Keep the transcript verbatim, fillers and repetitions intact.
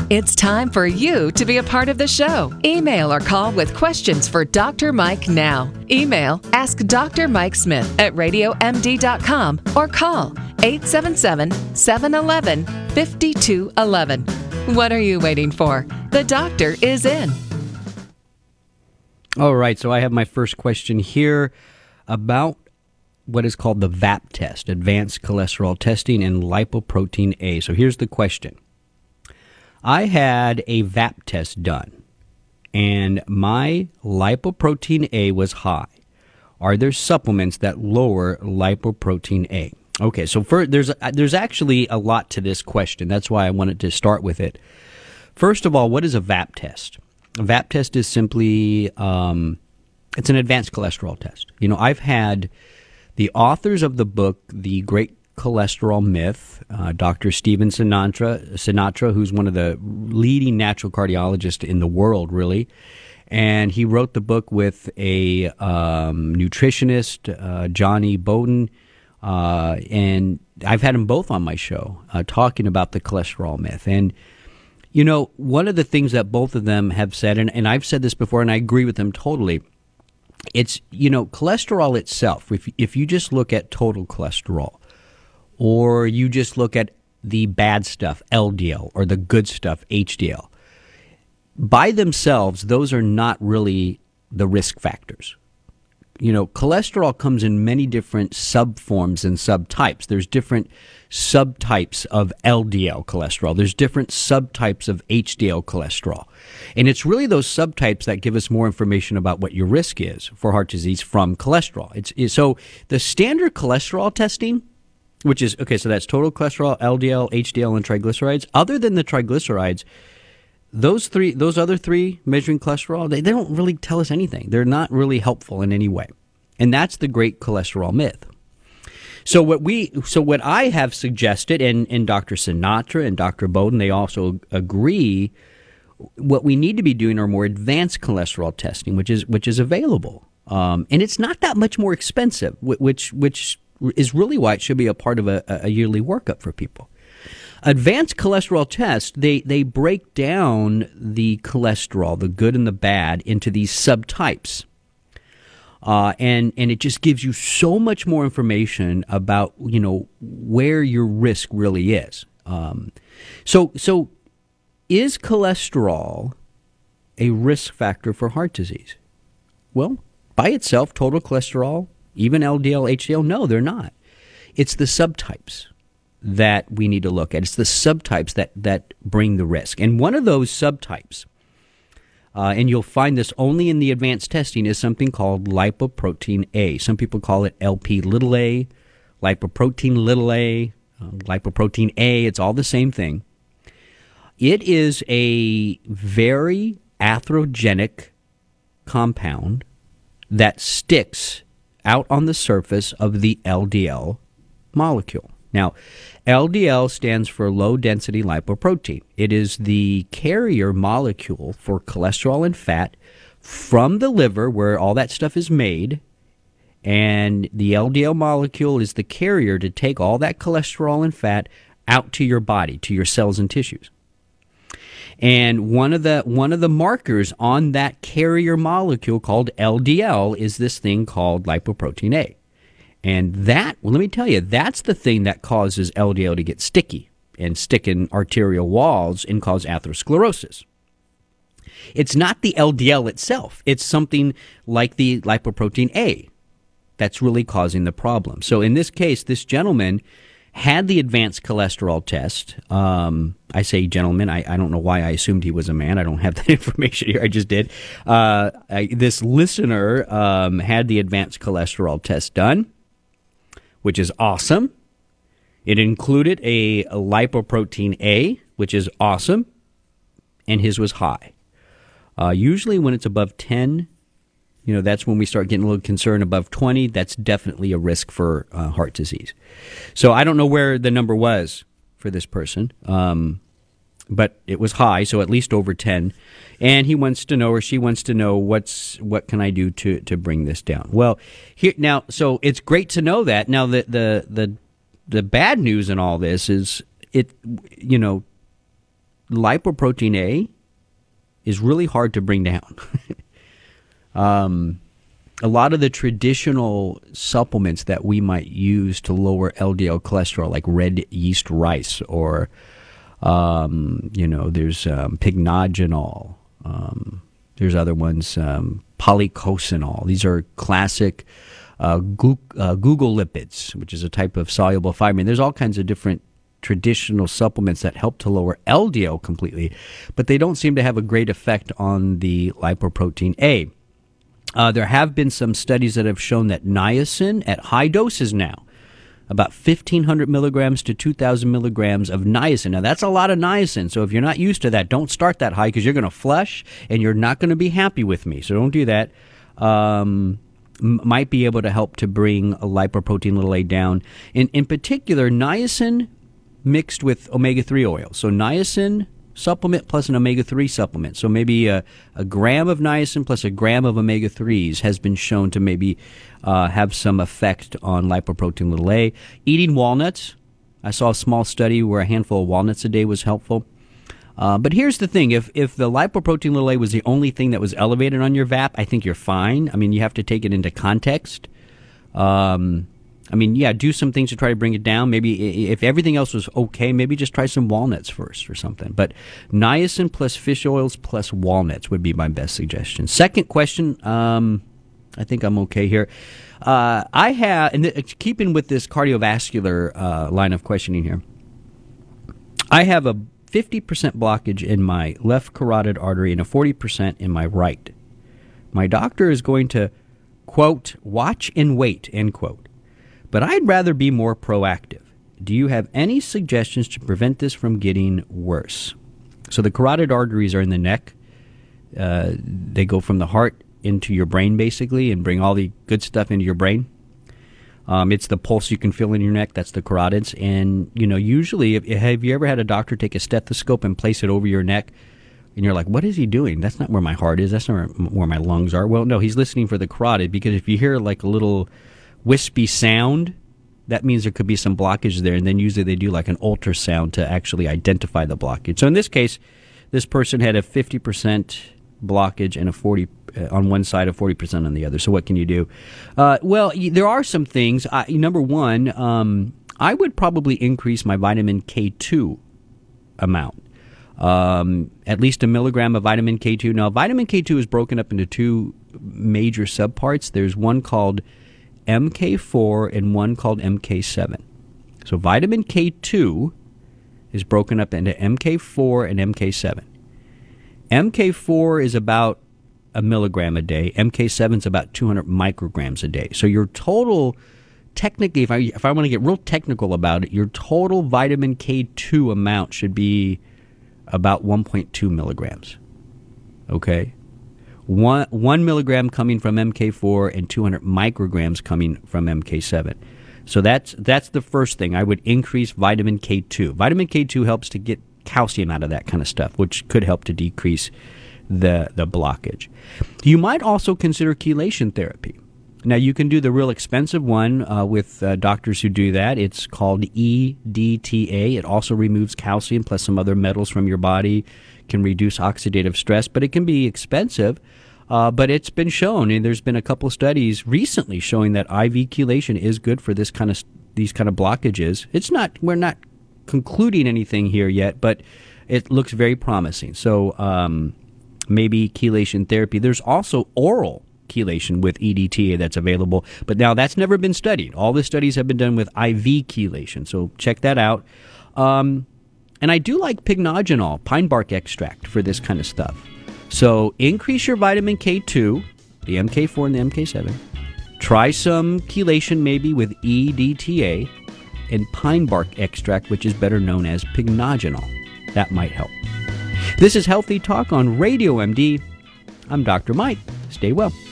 It's time for you to be a part of the show. Email or call with questions for Doctor Mike now. Email ask Doctor Mike Smith at radio m d dot com or call eight seven seven, seven one one, five two one one. What are you waiting for? The doctor is in. All right, so I have my first question here about what is called the V A P test, Advanced Cholesterol Testing and Lipoprotein A. So here's the question. I had a V A P test done, and my lipoprotein A was high. Are there supplements that lower lipoprotein A? Okay, so for, there's there's actually a lot to this question. That's why I wanted to start with it. First of all, what is a V A P test? A V A P test is simply, um, it's an advanced cholesterol test. You know, I've had the authors of the book, The Great Cholesterol Myth, uh, Doctor Stephen Sinatra, Sinatra, who's one of the leading natural cardiologists in the world, really. And he wrote the book with a um, nutritionist, uh, Johnny Bowden. Uh, and I've had them both on my show uh, talking about the cholesterol myth. And, you know, one of the things that both of them have said, and, and I've said this before, and I agree with them totally, it's, you know, cholesterol itself, if, if you just look at total cholesterol, or you just look at the bad stuff, L D L, or the good stuff, H D L, by themselves, those are not really the risk factors. You know, cholesterol comes in many different subforms and subtypes. There's different subtypes of L D L cholesterol. There's different subtypes of H D L cholesterol. And it's really those subtypes that give us more information about what your risk is for heart disease from cholesterol. It's, it's so the standard cholesterol testing, which is, okay, so that's total cholesterol, L D L, H D L, and triglycerides. Other than the triglycerides, those three, those other three measuring cholesterol, they, they don't really tell us anything. They're not really helpful in any way. And that's the great cholesterol myth. So what we, so what I have suggested, and, and Doctor Sinatra and Doctor Bowden, they also agree, what we need to be doing are more advanced cholesterol testing, which is which is available, um, and it's not that much more expensive, which which is really why it should be a part of a, a yearly workup for people. Advanced cholesterol tests, they, they break down the cholesterol, the good and the bad, into these subtypes. Uh, and, and it just gives you so much more information about, you know, where your risk really is. Um, so, so is cholesterol a risk factor for heart disease? Well, by itself, total cholesterol, even L D L, H D L, no, they're not. It's the subtypes that we need to look at. It's the subtypes that, that bring the risk. And one of those subtypes, uh, and you'll find this only in the advanced testing, is something called lipoprotein A. Some people call it L P little a, lipoprotein little a, uh, lipoprotein A. It's all the same thing. It is a very atherogenic compound that sticks out on the surface of the L D L molecule. Now, L D L stands for low-density lipoprotein. It is the carrier molecule for cholesterol and fat from the liver, where all that stuff is made, and the L D L molecule is the carrier to take all that cholesterol and fat out to your body, to your cells and tissues. And one of the one of the markers on that carrier molecule called L D L is this thing called lipoprotein A. And that, well, let me tell you, that's the thing that causes L D L to get sticky and stick in arterial walls and cause atherosclerosis. It's not the L D L itself. It's something like the lipoprotein A that's really causing the problem. So in this case, this gentleman had the advanced cholesterol test. Um, I say gentleman. I, I don't know why I assumed he was a man. I don't have that information here. I just did. Uh, I, this listener um, had the advanced cholesterol test done, which is awesome. It included a, a lipoprotein A, which is awesome, and his was high. Uh, usually when it's above ten, you know, that's when we start getting a little concerned. Above twenty, that's definitely a risk for uh, heart disease. So I don't know where the number was for this person, um, but it was high, so at least over ten. And he wants to know, or she wants to know, what's what can I do to, to bring this down? Well, here now, so it's great to know that. Now, the the the the bad news in all this is it, you know, lipoprotein A is really hard to bring down. um, a lot of the traditional supplements that we might use to lower L D L cholesterol, like red yeast rice, or um, you know, there's um, pycnogenol. Um, there's other ones, um, polycosanol. These are classic uh, gu- uh, Google lipids, which is a type of soluble fiber. There's all kinds of different traditional supplements that help to lower L D L completely, but they don't seem to have a great effect on the lipoprotein A. Uh, there have been some studies that have shown that niacin at high doses now, about fifteen hundred milligrams to two thousand milligrams of niacin. Now, that's a lot of niacin, so if you're not used to that, don't start that high because you're going to flush and you're not going to be happy with me, so don't do that. Um, m- might be able to help to bring a lipoprotein little a down. In, in particular, niacin mixed with omega three oil. So niacin supplement plus an omega three supplement. So maybe a, a gram of niacin plus a gram of omega threes has been shown to maybe uh, have some effect on lipoprotein little a. Eating walnuts. I saw a small study where a handful of walnuts a day was helpful. Uh, but here's the thing. If, if the lipoprotein little a was the only thing that was elevated on your V A P, I think you're fine. I mean, you have to take it into context. Um... I mean, yeah, do some things to try to bring it down. Maybe if everything else was okay, maybe just try some walnuts first or something. But niacin plus fish oils plus walnuts would be my best suggestion. Second question, um, I think I'm okay here. Uh, I have, and th- keeping with this cardiovascular uh, line of questioning here, I have a fifty percent blockage in my left carotid artery and a forty percent in my right. My doctor is going to, quote, watch and wait, end quote. But I'd rather be more proactive. Do you have any suggestions to prevent this from getting worse? So the carotid arteries are in the neck. Uh, they go from the heart into your brain, basically, and bring all the good stuff into your brain. Um, it's the pulse you can feel in your neck. That's the carotids. And, you know, usually, if, have you ever had a doctor take a stethoscope and place it over your neck? And you're like, what is he doing? That's not where my heart is. That's not where my lungs are. Well, no, he's listening for the carotid, because if you hear like a little wispy sound, that means there could be some blockage there, and then usually they do like an ultrasound to actually identify the blockage. So in this case, this person had a fifty percent blockage and a forty uh, on one side, a forty percent on the other. So what can you do? Uh, well, y- there are some things. I, number one, um, I would probably increase my vitamin K two amount. Um, at least a milligram of vitamin K two. Now, vitamin K two is broken up into two major subparts. There's one called M K four and one called M K seven. So vitamin K two is broken up into M K four and M K seven. M K four is about a milligram a day. M K seven is about two hundred micrograms a day. So your total, technically, if I if I want to get real technical about it, your total vitamin K two amount should be about one point two milligrams. Okay? One, one milligram coming from M K four and two hundred micrograms coming from M K seven. So that's that's the first thing. I would increase vitamin K two. Vitamin K two helps to get calcium out of that kind of stuff, which could help to decrease the, the blockage. You might also consider chelation therapy. Now, you can do the real expensive one uh, with uh, doctors who do that. It's called E D T A. It also removes calcium plus some other metals from your body, can reduce oxidative stress, but it can be expensive. Uh, but it's been shown, and there's been a couple studies recently showing that I V chelation is good for this kind of these kind of blockages. It's not we're not concluding anything here yet, but it looks very promising. So um, maybe chelation therapy. There's also oral chelation with E D T A that's available, but now that's never been studied. All the studies have been done with I V chelation, so check that out. Um, and I do like pycnogenol, pine bark extract, for this kind of stuff. So increase your vitamin K two, the M K four and the M K seven. Try some chelation maybe with E D T A and pine bark extract, which is better known as pycnogenol. That might help. This is Healthy Talk on Radio M D. I'm Doctor Mike. Stay well.